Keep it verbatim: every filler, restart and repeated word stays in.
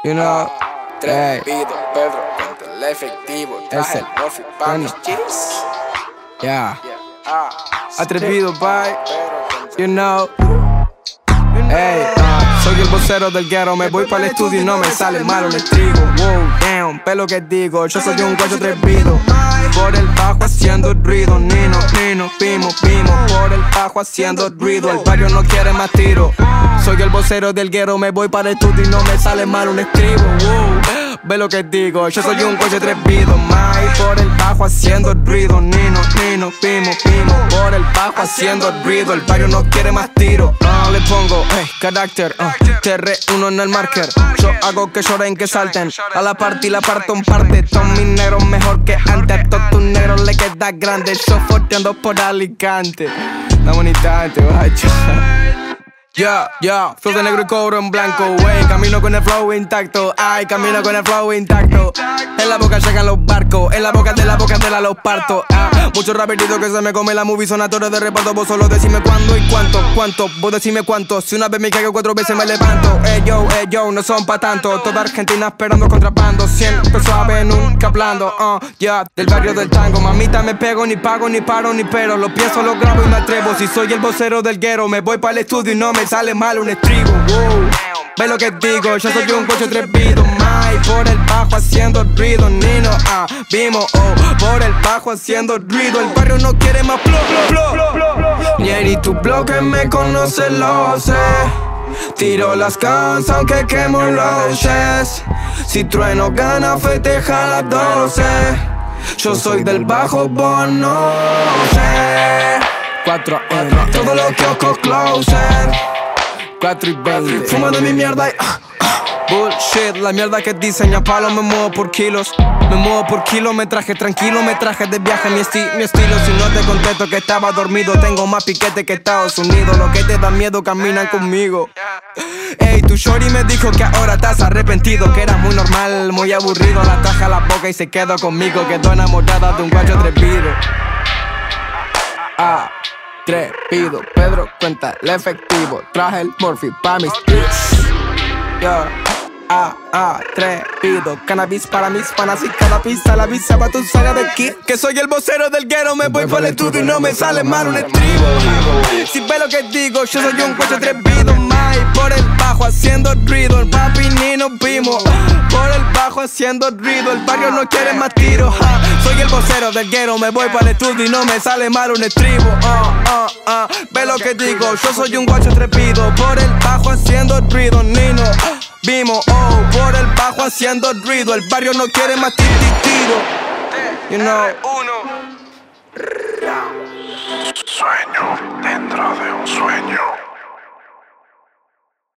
You know, Atrevido, Pedro, contra el efectivo. Traje el Murphy pa' mis chis. Yeah. Atrevido, bye. You know. Ey, uh, soy el vocero del guero. Me voy para el estudio y no me sale malo en el trigo. Wow, damn, ve lo que digo. Yo soy un guacho atrevido. Por el bajo haciendo ruido. Nino, Nino, Pimo, Pimo. Por el bajo haciendo ruido. El barrio no quiere más tiro. Soy el vocero del guero. Me voy para el estudio y no me sale mal un estribo. Wow, ve lo que digo. Yo soy un guacho atrevido. Mai, por el bajo haciendo ruido. Nino, Nino, Pimo, Pimo. Por el bajo haciendo ruido. El barrio no quiere más tiro. No le pongo, hey, carácter. Uh, T R uno en el marker. Yo hago que lloren, que salten. A la parte y la parto en parte. Todos mis negros mejor que antes. A todos tus negros le queda grande. Yo forteando por Alicante. La bonita gente, guacho. Yeah, yeah, flow de negro y cobro en blanco, wey. Camino con el flow intacto, ay, camino con el flow intacto. En la boca llegan los barcos, en la boca de la boca de la los parto. Ah, muchos raperitos que se me come la movie son actores de reparto. Vos solo decime cuándo y cuánto, cuánto, vos decime cuánto. Si una vez me caigo cuatro veces me levanto. Ey yo, ey yo, no son pa' tanto. Toda Argentina esperando contrabando. Siempre suave, nunca hablando, uh, yeah. Del barrio del tango, mamita me pego, ni pago, ni paro, ni pero. Lo pienso, lo grabo y me atrevo. Si soy el vocero del guero, me voy para el estudio y no me sale mal un estribo, wow. Ve lo que digo, yo soy un coche atrevido. Mai, por el bajo haciendo ruido. Nino, ah, Vimo, oh, por el bajo haciendo ruido. El barrio no quiere más flow, flow, flow, flow. Ni ni tu bloque me conoce, lo sé. Tiro las guns aunque quemo los chess. Si trueno gana, festeja las doce. Yo soy del bajo, vos no sé. Cuatro en todo lo que osco closer. cuatro y veinte. Fumando mi mierda y ah, ah. Bullshit, la mierda que diseña palo. Me muevo por kilos, me muevo por kilometraje. Tranquilo, me traje de viaje mi, esti mi estilo. Si no te contesto que estaba dormido. Tengo más piquete que Estados Unidos. Lo que te da miedo caminan conmigo. Ey, tu shorty me dijo que ahora estás arrepentido. Que era muy normal, muy aburrido. La traje a la boca y se quedó conmigo. Quedó enamorada de un guacho atrevido. Ah, atrevido, Pedro cuenta el efectivo. Traje el Murphy pa' mis tips. Yo, ah, ah, atrevido. Cannabis para mis panas y cada pista la visa pa' tu saga de aquí. Que soy el vocero del guero, me voy por el estudio y no me sale mal un estribo. Si ve lo que digo, yo soy un coche atrevido. Mai, por el bajo haciendo ruido. El papi ni nos vimos. Por el bajo haciendo ruido. El barrio no quiere más tiros. Ja. Soy el vocero del guero, me voy para el estudio y no me sale mal un estribo. Uh, uh, uh. Ve lo que digo, yo soy un guacho atrevido. Por el bajo haciendo ruido. Nino, Vimo, oh, por el bajo haciendo ruido. El barrio no quiere más tiro. You know. Sueño.